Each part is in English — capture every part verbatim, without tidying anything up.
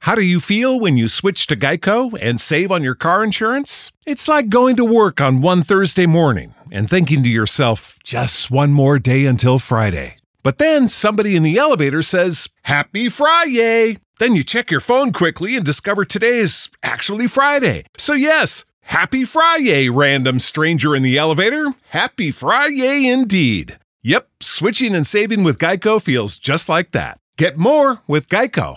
How do you feel when you switch to Geico and save on your car insurance? It's like going to work on one Thursday morning and thinking to yourself, just one more day until Friday. But then somebody in the elevator says, Happy Friday! Then you check your phone quickly and discover today is actually Friday. So yes, Happy Friday, random stranger in the elevator. Happy Friday indeed. Yep, switching and saving with Geico feels just like that. Get more with Geico.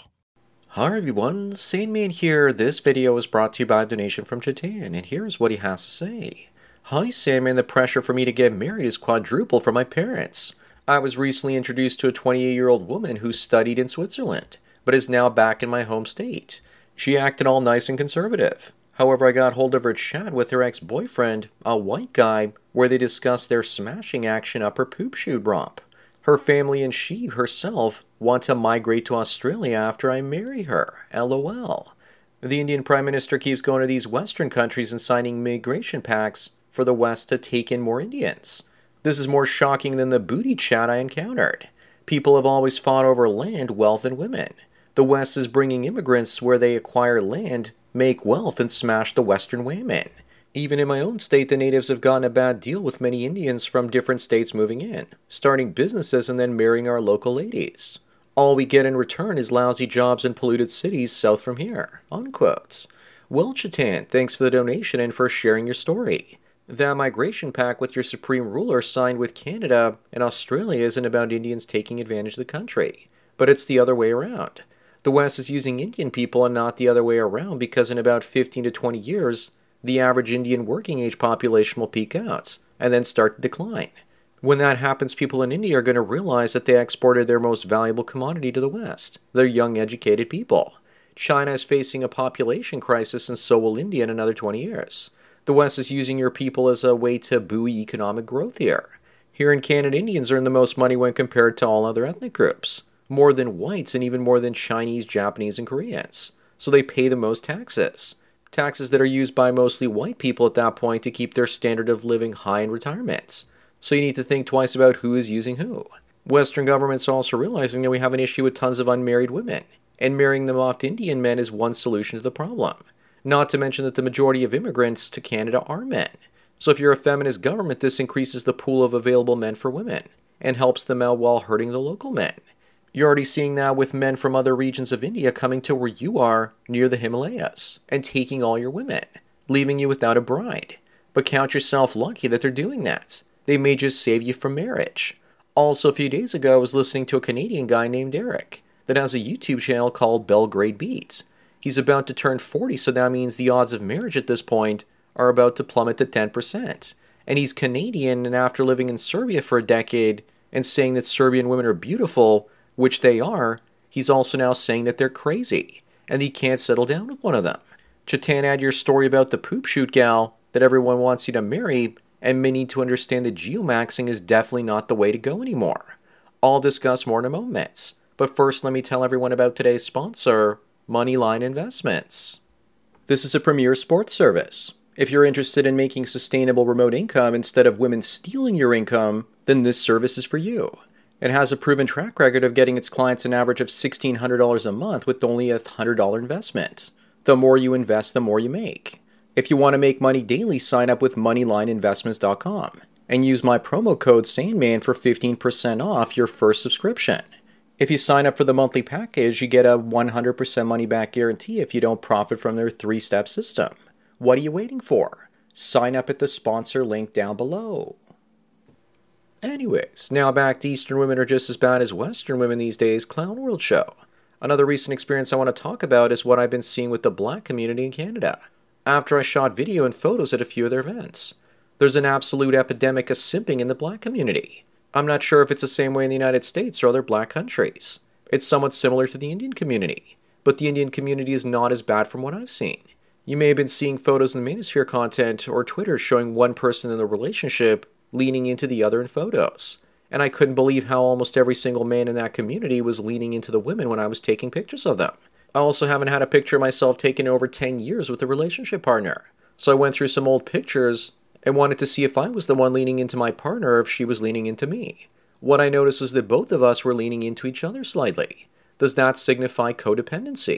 Hi everyone, Sandman here. This video is brought to you by a donation from Chetan, and here's what he has to say. Hi Sandman, the pressure for me to get married is quadruple for my parents. I was recently introduced to a twenty-eight-year-old woman who studied in Switzerland, but is now back in my home state. She acted all nice and conservative. However, I got hold of her chat with her ex-boyfriend, a white guy, where they discussed their smashing action up her poop chute romp. Her family and she herself want to migrate to Australia after I marry her. LOL. The Indian Prime Minister keeps going to these Western countries and signing migration pacts for the West to take in more Indians. This is more shocking than the booty chat I encountered. People have always fought over land, wealth, and women. The West is bringing immigrants where they acquire land, make wealth, and smash the Western women. Even in my own state, the natives have gotten a bad deal with many Indians from different states moving in, starting businesses and then marrying our local ladies. All we get in return is lousy jobs in polluted cities south from here. Unquotes. Well, Chetan, thanks for the donation and for sharing your story. That migration pact with your supreme ruler signed with Canada and Australia isn't about Indians taking advantage of the country, but it's the other way around. The West is using Indian people and not the other way around because in about fifteen to twenty years, the average Indian working age population will peak out and then start to decline. When that happens, people in India are going to realize that they exported their most valuable commodity to the West, their young educated people. China is facing a population crisis and so will India in another twenty years. The West is using your people as a way to buoy economic growth here. Here in Canada, Indians earn the most money when compared to all other ethnic groups. More than whites and even more than Chinese, Japanese, and Koreans. So they pay the most taxes. Taxes that are used by mostly white people at that point to keep their standard of living high in retirements. So you need to think twice about who is using who. Western governments are also realizing that we have an issue with tons of unmarried women, and marrying them off to Indian men is one solution to the problem. Not to mention that the majority of immigrants to Canada are men. So if you're a feminist government, this increases the pool of available men for women, and helps them out while hurting the local men. You're already seeing that with men from other regions of India coming to where you are near the Himalayas and taking all your women, leaving you without a bride. But count yourself lucky that they're doing that. They may just save you from marriage. Also, a few days ago, I was listening to a Canadian guy named Eric that has a YouTube channel called Belgrade Beats. He's about to turn forty, so that means the odds of marriage at this point are about to plummet to ten percent. And he's Canadian, and after living in Serbia for a decade and saying that Serbian women are beautiful, which they are, he's also now saying that they're crazy, and he can't settle down with one of them. Chetan, add your story about the poop chute gal that everyone wants you to marry, and may need to understand that geomaxing is definitely not the way to go anymore. I'll discuss more in a moment, but first let me tell everyone about today's sponsor, Moneyline Investments. This is a premier sports service. If you're interested in making sustainable remote income instead of women stealing your income, then this service is for you. It has a proven track record of getting its clients an average of sixteen hundred dollars a month with only a one hundred dollars investment. The more you invest, the more you make. If you want to make money daily, sign up with moneyline investments dot com and use my promo code Sandman for fifteen percent off your first subscription. If you sign up for the monthly package, you get a one hundred percent money-back guarantee if you don't profit from their three-step system. What are you waiting for? Sign up at the sponsor link down below. Anyways, now back to Eastern women are just as bad as Western women these days, Clown World show. Another recent experience I want to talk about is what I've been seeing with the black community in Canada, after I shot video and photos at a few of their events. There's an absolute epidemic of simping in the black community. I'm not sure if it's the same way in the United States or other black countries. It's somewhat similar to the Indian community, but the Indian community is not as bad from what I've seen. You may have been seeing photos in the Manosphere content or Twitter showing one person in the relationship leaning into the other in photos. And I couldn't believe how almost every single man in that community was leaning into the women when I was taking pictures of them. I also haven't had a picture of myself taken in over ten years with a relationship partner. So I went through some old pictures and wanted to see if I was the one leaning into my partner or if she was leaning into me. What I noticed was that both of us were leaning into each other slightly. Does that signify codependency?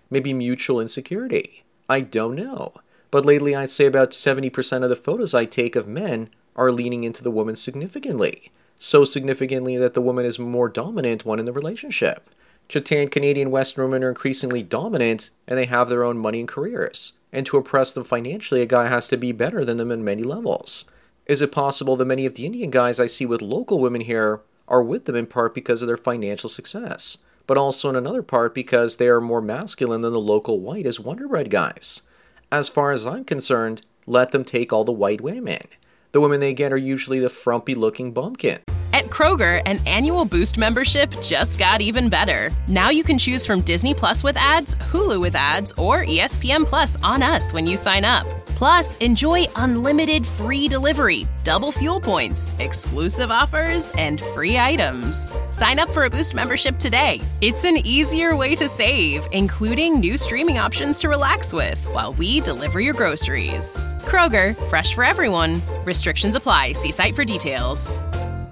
Maybe mutual insecurity? I don't know. But lately I'd say about seventy percent of the photos I take of men are leaning into the woman significantly. So significantly that the woman is more dominant one in the relationship. Chatan Canadian Western women are increasingly dominant, and they have their own money and careers. And to oppress them financially, a guy has to be better than them in many levels. Is it possible that many of the Indian guys I see with local women here are with them in part because of their financial success, but also in another part because they are more masculine than the local white as Wonder Bread guys? As far as I'm concerned, let them take all the white women. The women they get are usually the frumpy-looking bumpkin. At Kroger, an annual Boost membership just got even better. Now you can choose from Disney Plus with ads, Hulu with ads, or E S P N Plus on us when you sign up. Plus, enjoy unlimited free delivery, double fuel points, exclusive offers, and free items. Sign up for a Boost membership today. It's an easier way to save, including new streaming options to relax with while we deliver your groceries. Kroger, fresh for everyone. Restrictions apply. See site for details.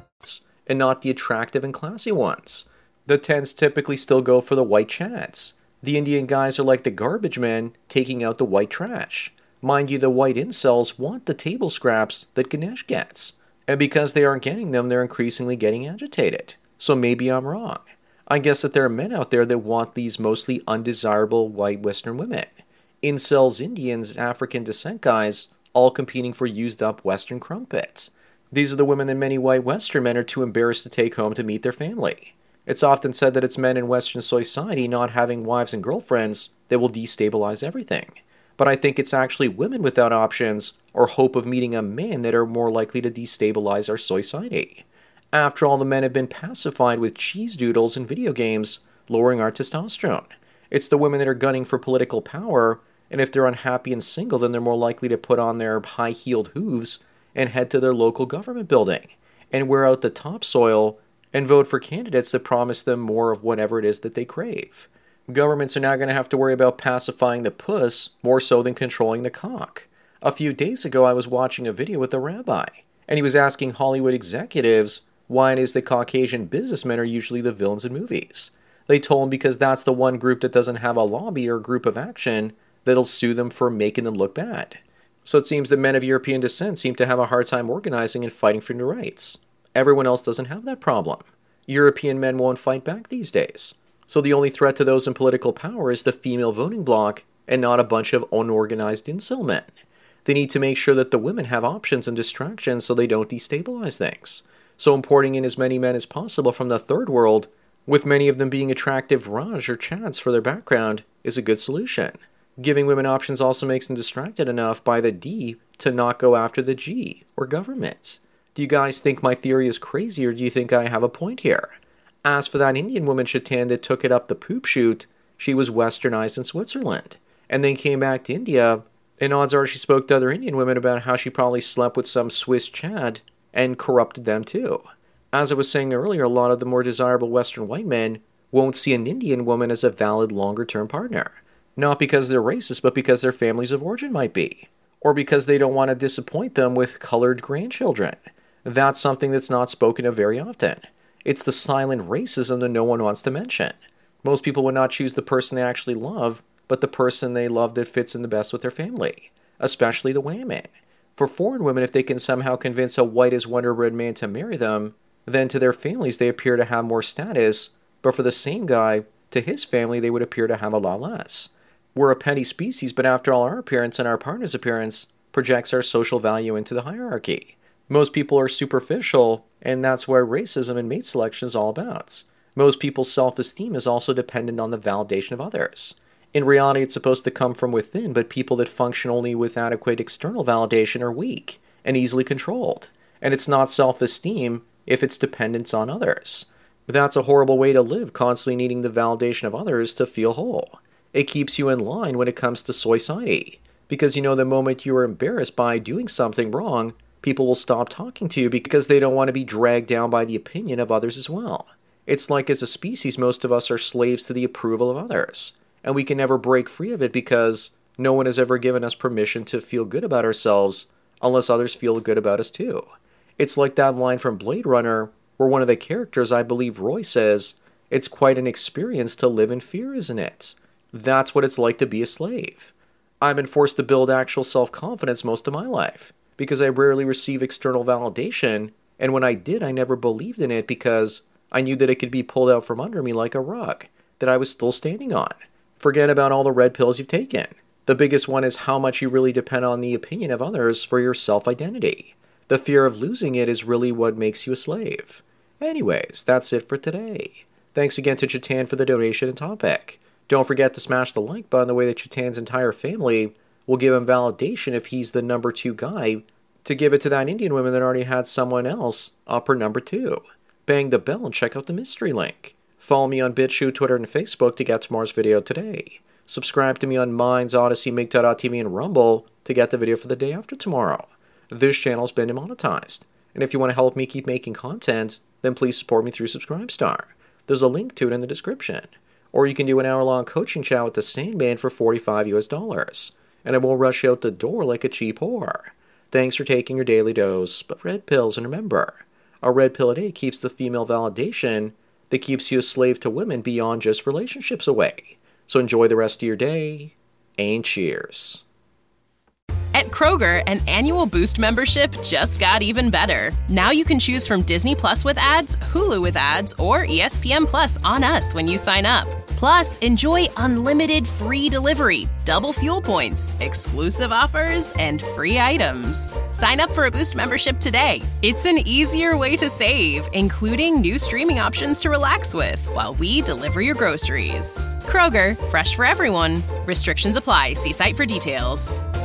And not the attractive and classy ones. The tens typically still go for the white chads. The Indian guys are like the garbage men taking out the white trash. Mind you, the white incels want the table scraps that Ganesh gets. And because they aren't getting them, they're increasingly getting agitated. So maybe I'm wrong. I guess that there are men out there that want these mostly undesirable white Western women. Incels, Indians, African descent guys, all competing for used up Western crumpets. These are the women that many white Western men are too embarrassed to take home to meet their family. It's often said that it's men in Western society not having wives and girlfriends that will destabilize everything. But I think it's actually women without options or hope of meeting a man that are more likely to destabilize our society. After all, the men have been pacified with cheese doodles and video games, lowering our testosterone. It's the women that are gunning for political power, and if they're unhappy and single, then they're more likely to put on their high-heeled hooves and head to their local government building, and wear out the topsoil, and vote for candidates that promise them more of whatever it is that they crave. Governments are now going to have to worry about pacifying the puss more so than controlling the cock. A few days ago, I was watching a video with a rabbi, and he was asking Hollywood executives why it is that Caucasian businessmen are usually the villains in movies. They told him because that's the one group that doesn't have a lobby or group of action that'll sue them for making them look bad. So it seems that men of European descent seem to have a hard time organizing and fighting for their rights. Everyone else doesn't have that problem. European men won't fight back these days. So the only threat to those in political power is the female voting bloc and not a bunch of unorganized incel men. They need to make sure that the women have options and distractions so they don't destabilize things. So importing in as many men as possible from the third world, with many of them being attractive Raj or Chads for their background, is a good solution. Giving women options also makes them distracted enough by the D to not go after the G, or government. Do you guys think my theory is crazy, or do you think I have a point here? As for that Indian woman Chatan that took it up the poop chute, she was westernized in Switzerland, and then came back to India, and odds are she spoke to other Indian women about how she probably slept with some Swiss Chad, and corrupted them too. As I was saying earlier, a lot of the more desirable Western white men won't see an Indian woman as a valid longer-term partner. Not because they're racist, but because their families of origin might be. Or because they don't want to disappoint them with colored grandchildren. That's something that's not spoken of very often. It's the silent racism that no one wants to mention. Most people would not choose the person they actually love, but the person they love that fits in the best with their family. Especially the women. For foreign women, if they can somehow convince a white as Wonder Bread man to marry them, then to their families they appear to have more status, but for the same guy, to his family they would appear to have a lot less. We're a petty species, but after all, our appearance and our partner's appearance projects our social value into the hierarchy. Most people are superficial, and that's where racism and mate selection is all about. Most people's self-esteem is also dependent on the validation of others. In reality, it's supposed to come from within, but people that function only with adequate external validation are weak and easily controlled. And it's not self-esteem if it's dependence on others. That's a horrible way to live, constantly needing the validation of others to feel whole. It keeps you in line when it comes to society, because you know the moment you are embarrassed by doing something wrong, people will stop talking to you because they don't want to be dragged down by the opinion of others as well. It's like as a species, most of us are slaves to the approval of others, and we can never break free of it because no one has ever given us permission to feel good about ourselves unless others feel good about us too. It's like that line from Blade Runner where one of the characters, I believe Roy, says, "It's quite an experience to live in fear, isn't it?" That's what it's like to be a slave. I've been forced to build actual self-confidence most of my life because I rarely receive external validation, and when I did, I never believed in it because I knew that it could be pulled out from under me like a rug that I was still standing on. Forget about all the red pills you've taken. The biggest one is how much you really depend on the opinion of others for your self-identity. The fear of losing it is really what makes you a slave. Anyways, that's it for today. Thanks again to Chetan for the donation and topic. Don't forget to smash the like button the way that Chetan's entire family will give him validation if he's the number two guy to give it to that Indian woman that already had someone else up her number two. Bang the bell and check out the mystery link. Follow me on BitChute, Twitter, and Facebook to get tomorrow's video today. Subscribe to me on Minds, Odyssey, Migta dot T V, and Rumble to get the video for the day after tomorrow. This channel's been demonetized, and if you want to help me keep making content, then please support me through Subscribestar. There's a link to it in the description. Or you can do an hour-long coaching chat with the Sandman for forty-five U S dollars, and I won't rush you out the door like a cheap whore. Thanks for taking your daily dose of red pills, and remember, a red pill a day keeps the female validation that keeps you a slave to women beyond just relationships away. So enjoy the rest of your day, and cheers. At Kroger, an annual Boost membership just got even better. Now you can choose from Disney Plus with ads, Hulu with ads, or E S P N Plus on us when you sign up. Plus, enjoy unlimited free delivery, double fuel points, exclusive offers, and free items. Sign up for a Boost membership today. It's an easier way to save, including new streaming options to relax with while we deliver your groceries. Kroger, fresh for everyone. Restrictions apply. See site for details.